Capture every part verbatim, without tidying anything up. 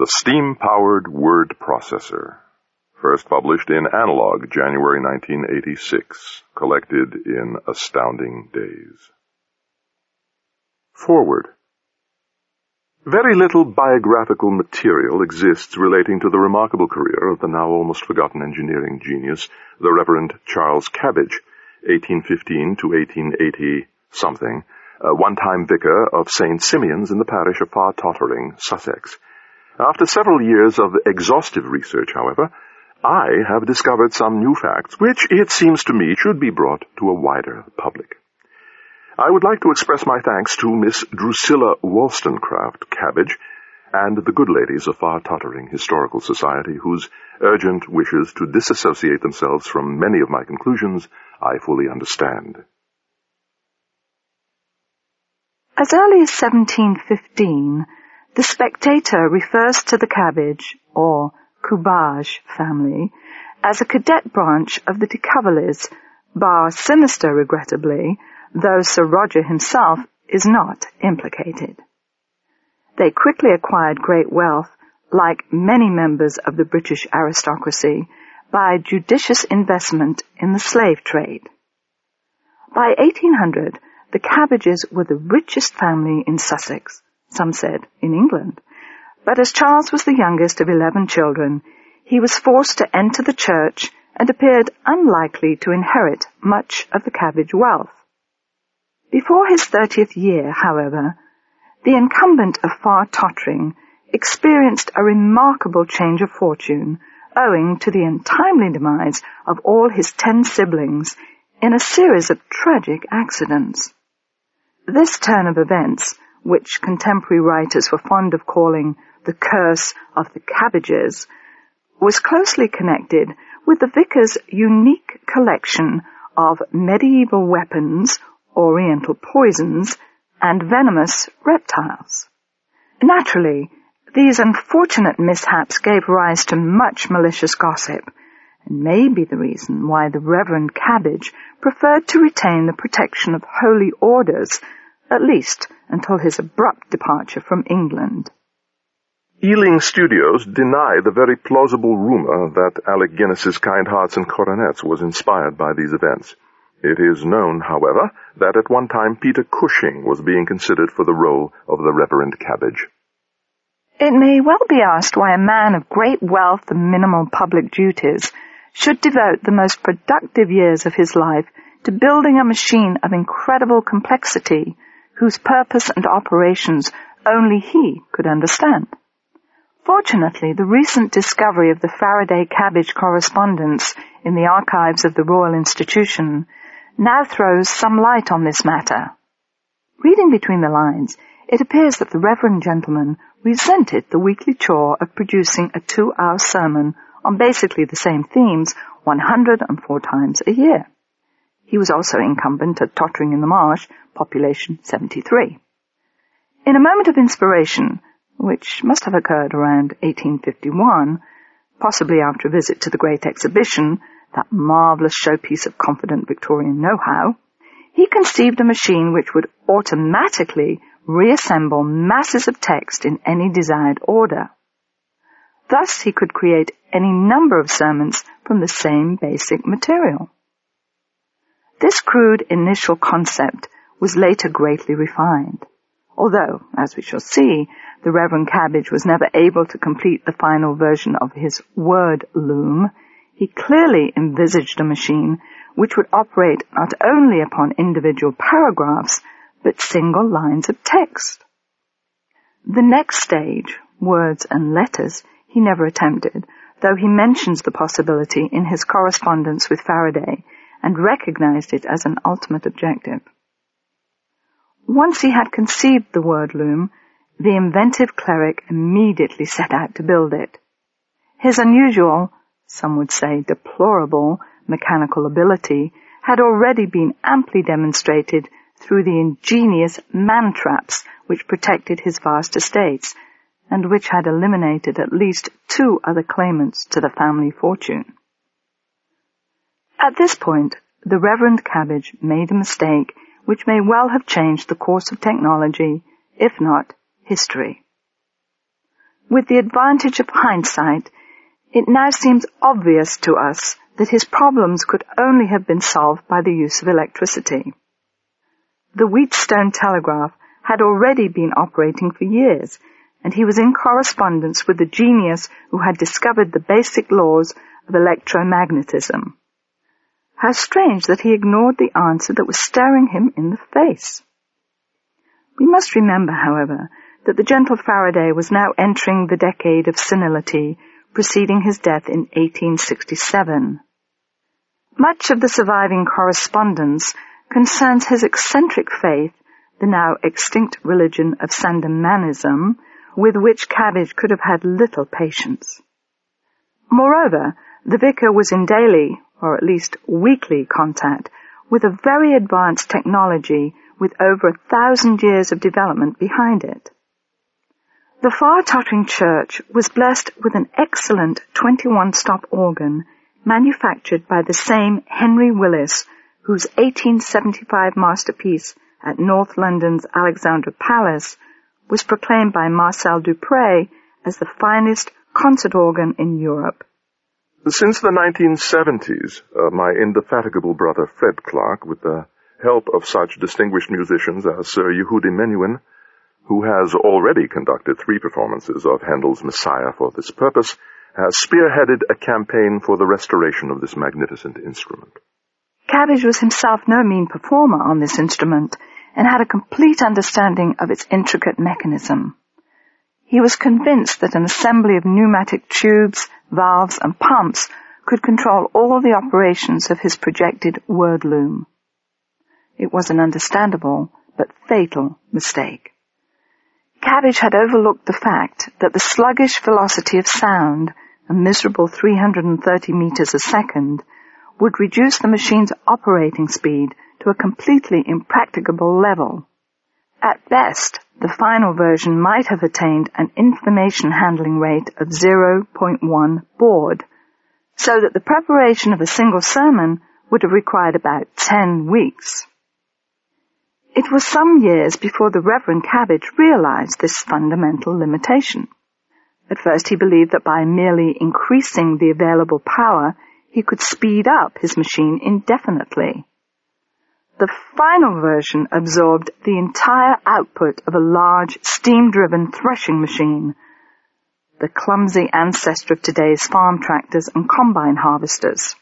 The Steam-Powered Word Processor, first published in Analog, January nineteen eighty-six, collected in Astounding Days. Foreword. Very little biographical material exists relating to the remarkable career of the now almost forgotten engineering genius, the Reverend Charles Cabbage, eighteen fifteen to eighteen eighty-something, a one-time vicar of Saint Simeon's in the parish of Far Tottering, Sussex. After several years of exhaustive research, however, I have discovered some new facts which, it seems to me, should be brought to a wider public. I would like to express my thanks to Miss Drusilla Wollstonecraft Cabbage and the good ladies of Far Tottering Historical Society, whose urgent wishes to disassociate themselves from many of my conclusions I fully understand. As early as seventeen fifteen, the Spectator refers to the Cabbage, or Cubbage family, as a cadet branch of the de Cavaliers, bar sinister, regrettably, though Sir Roger himself is not implicated. They quickly acquired great wealth, like many members of the British aristocracy, by judicious investment in the slave trade. By eighteen hundred, the Cabbages were the richest family in Sussex, some said in England, but as Charles was the youngest of eleven children, he was forced to enter the church and appeared unlikely to inherit much of the Cabbage wealth. Before his thirtieth year, however, the incumbent of Far Tottering experienced a remarkable change of fortune owing to the untimely demise of all his ten siblings in a series of tragic accidents. This turn of events, which contemporary writers were fond of calling the curse of the Cabbages, was closely connected with the vicar's unique collection of medieval weapons, oriental poisons, and venomous reptiles. Naturally, these unfortunate mishaps gave rise to much malicious gossip, and may be the reason why the Reverend Cabbage preferred to retain the protection of holy orders, at least until his abrupt departure from England. Ealing Studios deny the very plausible rumor that Alec Guinness's Kind Hearts and Coronets was inspired by these events. It is known, however, that at one time Peter Cushing was being considered for the role of the Reverend Cabbage. It may well be asked why a man of great wealth and minimal public duties should devote the most productive years of his life to building a machine of incredible complexity, whose purpose and operations only he could understand. Fortunately, the recent discovery of the Faraday-Cabbage correspondence in the archives of the Royal Institution now throws some light on this matter. Reading between the lines, it appears that the reverend gentleman resented the weekly chore of producing a two-hour sermon on basically the same themes one hundred four times a year. He was also incumbent at Tottering-in-the-Marsh, population seventy-three. In a moment of inspiration, which must have occurred around eighteen fifty-one, possibly after a visit to the Great Exhibition, that marvelous showpiece of confident Victorian know-how, he conceived a machine which would automatically reassemble masses of text in any desired order. Thus he could create any number of sermons from the same basic material. This crude initial concept was later greatly refined, although, as we shall see, the Reverend Cabbage was never able to complete the final version of his word loom. He clearly envisaged a machine which would operate not only upon individual paragraphs, but single lines of text. The next stage, words and letters, he never attempted, though he mentions the possibility in his correspondence with Faraday and recognized it as an ultimate objective. Once he had conceived the word loom, the inventive cleric immediately set out to build it. His unusual, some would say deplorable, mechanical ability had already been amply demonstrated through the ingenious man-traps which protected his vast estates, and which had eliminated at least two other claimants to the family fortune. At this point, the Reverend Cabbage made a mistake which may well have changed the course of technology, if not history. With the advantage of hindsight, it now seems obvious to us that his problems could only have been solved by the use of electricity. The Wheatstone telegraph had already been operating for years, and he was in correspondence with the genius who had discovered the basic laws of electromagnetism. How strange that he ignored the answer that was staring him in the face. We must remember, however, that the gentle Faraday was now entering the decade of senility preceding his death in eighteen sixty-seven. Much of the surviving correspondence concerns his eccentric faith, the now extinct religion of Sandemanism, with which Cabbage could have had little patience. Moreover, the vicar was in daily, or at least weekly, contact with a very advanced technology with over a thousand years of development behind it. The far-tottering church was blessed with an excellent twenty-one stop organ manufactured by the same Henry Willis, whose eighteen seventy-five masterpiece at North London's Alexandra Palace was proclaimed by Marcel Dupré as the finest concert organ in Europe. Since the nineteen seventies, uh, my indefatigable brother Fred Clark, with the help of such distinguished musicians as Sir Yehudi Menuhin, who has already conducted three performances of Handel's Messiah for this purpose, has spearheaded a campaign for the restoration of this magnificent instrument. Cabbage was himself no mean performer on this instrument and had a complete understanding of its intricate mechanism. He was convinced that an assembly of pneumatic tubes, valves, and pumps could control all the operations of his projected word loom. It was an understandable but fatal mistake. Cabbage had overlooked the fact that the sluggish velocity of sound, a miserable three hundred thirty meters a second, would reduce the machine's operating speed to a completely impracticable level. At best, the final version might have attained an information handling rate of zero point one baud, so that the preparation of a single sermon would have required about ten weeks. It was some years before the Reverend Cabbage realized this fundamental limitation. At first he believed that by merely increasing the available power, he could speed up his machine indefinitely. The final version absorbed the entire output of a large steam-driven threshing machine, the clumsy ancestor of today's farm tractors and combine harvesters.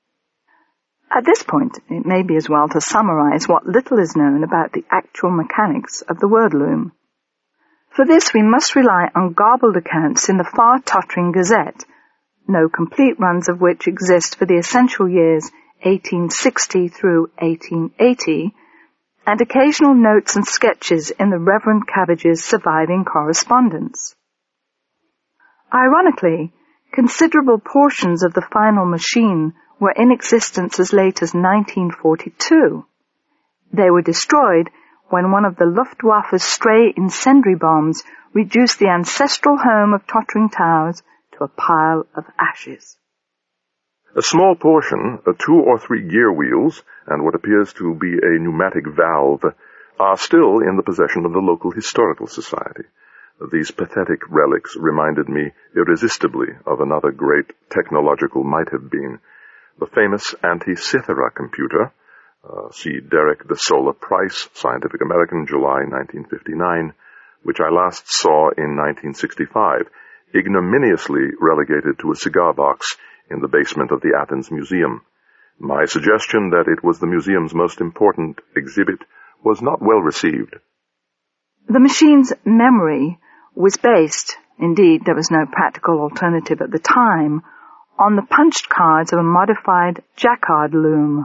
At this point, it may be as well to summarize what little is known about the actual mechanics of the word loom. For this, we must rely on garbled accounts in the far-tottering Gazette, no complete runs of which exist for the essential years eighteen sixty through eighteen eighty, and occasional notes and sketches in the Reverend Cabbage's surviving correspondence. Ironically, considerable portions of the final machine were in existence as late as nineteen forty-two. They were destroyed when one of the Luftwaffe's stray incendiary bombs reduced the ancestral home of Tottering Towers to a pile of ashes. A small portion, uh, two or three gear wheels, and what appears to be a pneumatic valve, are still in the possession of the local historical society. These pathetic relics reminded me irresistibly of another great technological might-have-been, the famous Antikythera computer, uh, see Derek de Sola Price, Scientific American, July nineteen fifty-nine, which I last saw in nineteen sixty-five, ignominiously relegated to a cigar box in the basement of the Athens Museum. My suggestion that it was the museum's most important exhibit was not well received. The machine's memory was based, indeed there was no practical alternative at the time, on the punched cards of a modified Jacquard loom.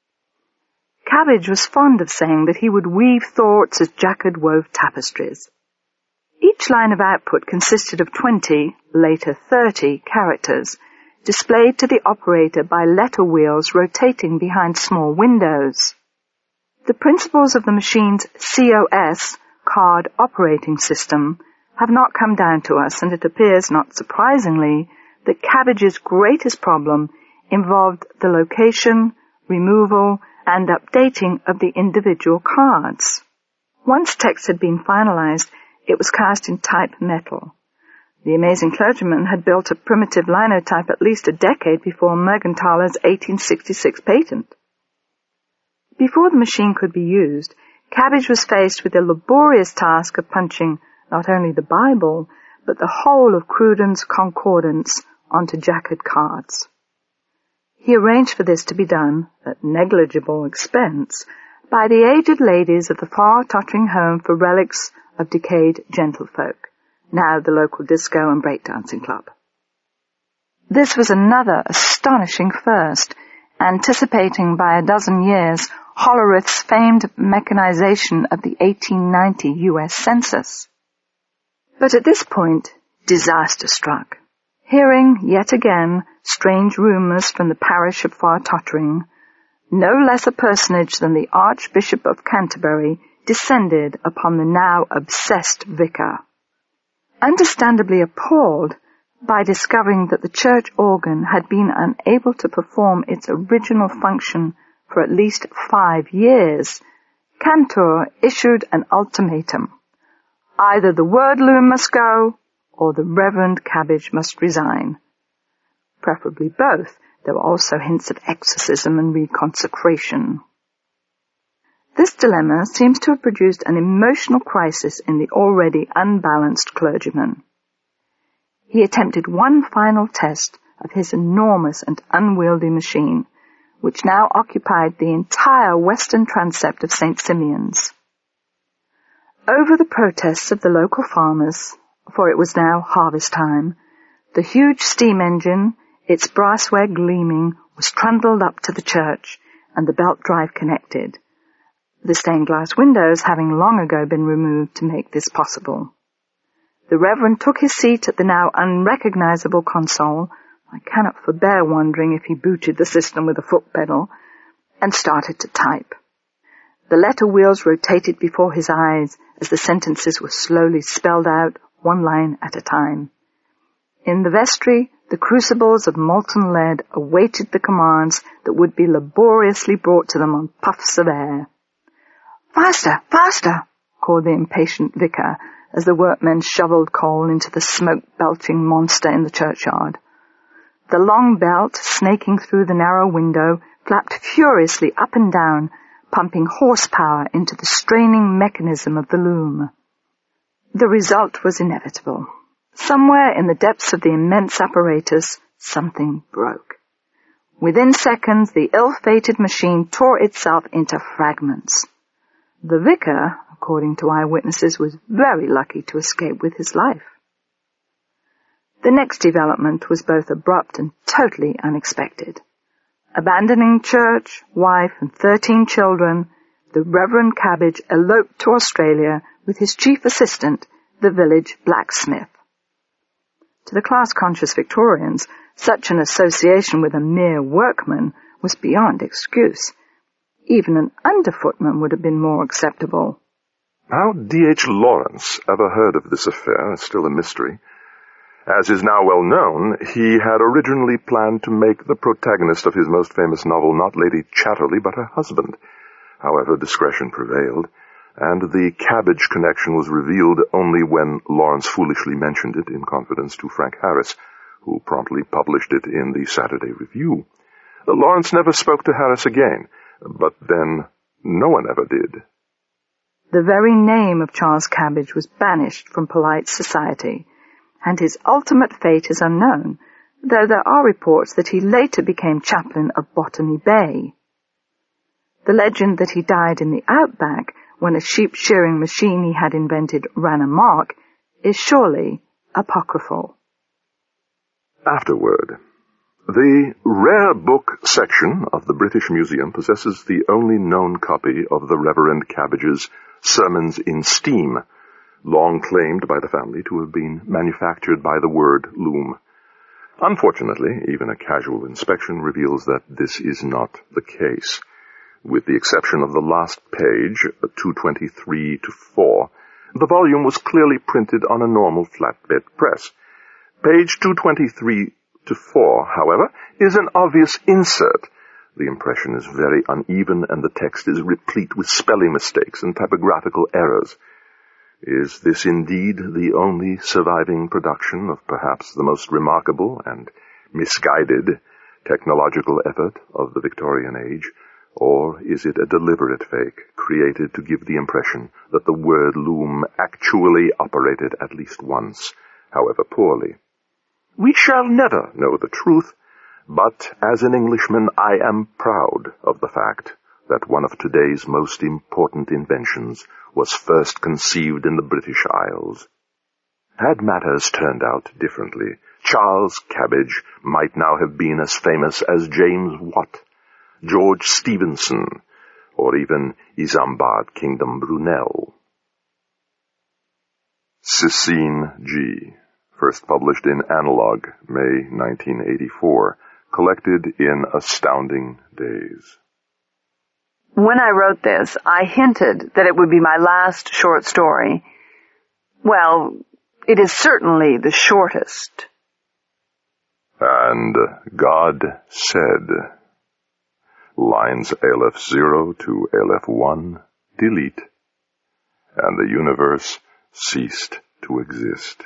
Cabbage was fond of saying that he would weave thoughts as Jacquard wove tapestries. Each line of output consisted of twenty, later thirty, characters, displayed to the operator by letter wheels rotating behind small windows. The principles of the machine's C O S, card operating system, have not come down to us, and it appears, not surprisingly, that Cabbage's greatest problem involved the location, removal, and updating of the individual cards. Once text had been finalized, it was cast in type metal. The amazing clergyman had built a primitive linotype at least a decade before Mergenthaler's eighteen sixty-six patent. Before the machine could be used, Cabbage was faced with the laborious task of punching not only the Bible, but the whole of Cruden's Concordance onto jacketed cards. He arranged for this to be done, at negligible expense, by the aged ladies of the far-tottering home for relics of decayed gentlefolk, now the local disco and breakdancing club. This was another astonishing first, anticipating by a dozen years Hollerith's famed mechanization of the eighteen ninety U S Census. But at this point, disaster struck. Hearing, yet again, strange rumours from the parish of Far-Tottering, no less a personage than the Archbishop of Canterbury descended upon the now obsessed vicar. Understandably appalled by discovering that the church organ had been unable to perform its original function for at least five years, Cantor issued an ultimatum. Either the word loom must go, or the Reverend Cabbage must resign. Preferably both. There were also hints of exorcism and reconsecration. This dilemma seems to have produced an emotional crisis in the already unbalanced clergyman. He attempted one final test of his enormous and unwieldy machine, which now occupied the entire western transept of Saint Simeon's. Over the protests of the local farmers, for it was now harvest time, the huge steam engine, its brassware gleaming, was trundled up to the church, and the belt drive connected, the stained glass windows having long ago been removed to make this possible. The Reverend took his seat at the now unrecognizable console, I cannot forbear wondering if he booted the system with a foot pedal, and started to type. The letter wheels rotated before his eyes as the sentences were slowly spelled out, one line at a time. In the vestry, the crucibles of molten lead awaited the commands that would be laboriously brought to them on puffs of air. "Faster, faster!" called the impatient vicar as the workmen shoveled coal into the smoke-belching monster in the churchyard. The long belt, snaking through the narrow window, flapped furiously up and down, pumping horsepower into the straining mechanism of the loom. The result was inevitable. Somewhere in the depths of the immense apparatus, something broke. Within seconds, the ill-fated machine tore itself into fragments. The vicar, according to eyewitnesses, was very lucky to escape with his life. The next development was both abrupt and totally unexpected. Abandoning church, wife, and thirteen children, the Reverend Cabbage eloped to Australia with his chief assistant, the village blacksmith. To the class-conscious Victorians, such an association with a mere workman was beyond excuse. Even an underfootman would have been more acceptable. How D H Lawrence ever heard of this affair is still a mystery. As is now well known, he had originally planned to make the protagonist of his most famous novel not Lady Chatterley, but her husband. However, discretion prevailed, and the Cabbage connection was revealed only when Lawrence foolishly mentioned it in confidence to Frank Harris, who promptly published it in the Saturday Review. Lawrence never spoke to Harris again, but then no one ever did. The very name of Charles Cabbage was banished from polite society, and his ultimate fate is unknown, though there are reports that he later became chaplain of Botany Bay. The legend that he died in the outback when a sheep-shearing machine he had invented ran amok is surely apocryphal. Afterword. The Rare Book section of the British Museum possesses the only known copy of the Reverend Cabbage's Sermons in Steam, long claimed by the family to have been manufactured by the word loom. Unfortunately, even a casual inspection reveals that this is not the case. With the exception of the last page, two twenty-three to four, the volume was clearly printed on a normal flatbed press. Page two twenty-three to four, however, is an obvious insert. The impression is very uneven, and the text is replete with spelling mistakes and typographical errors. Is this indeed the only surviving production of perhaps the most remarkable and misguided technological effort of the Victorian age, or is it a deliberate fake created to give the impression that the word loom actually operated at least once, however poorly? We shall never know the truth, but as an Englishman I am proud of the fact that one of today's most important inventions was first conceived in the British Isles. Had matters turned out differently, Charles Cabbage might now have been as famous as James Watt, George Stephenson, or even Isambard Kingdom Brunel. Cicene G., first published in Analog, May nineteen eighty-four, collected in Astounding Days. When I wrote this, I hinted that it would be my last short story. Well, it is certainly the shortest. And God said, lines Aleph zero to Aleph one, delete, and the universe ceased to exist.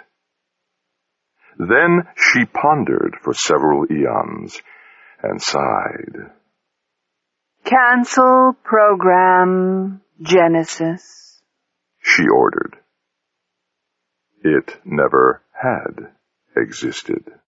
Then she pondered for several eons and sighed. Cancel program Genesis, she ordered. It never had existed.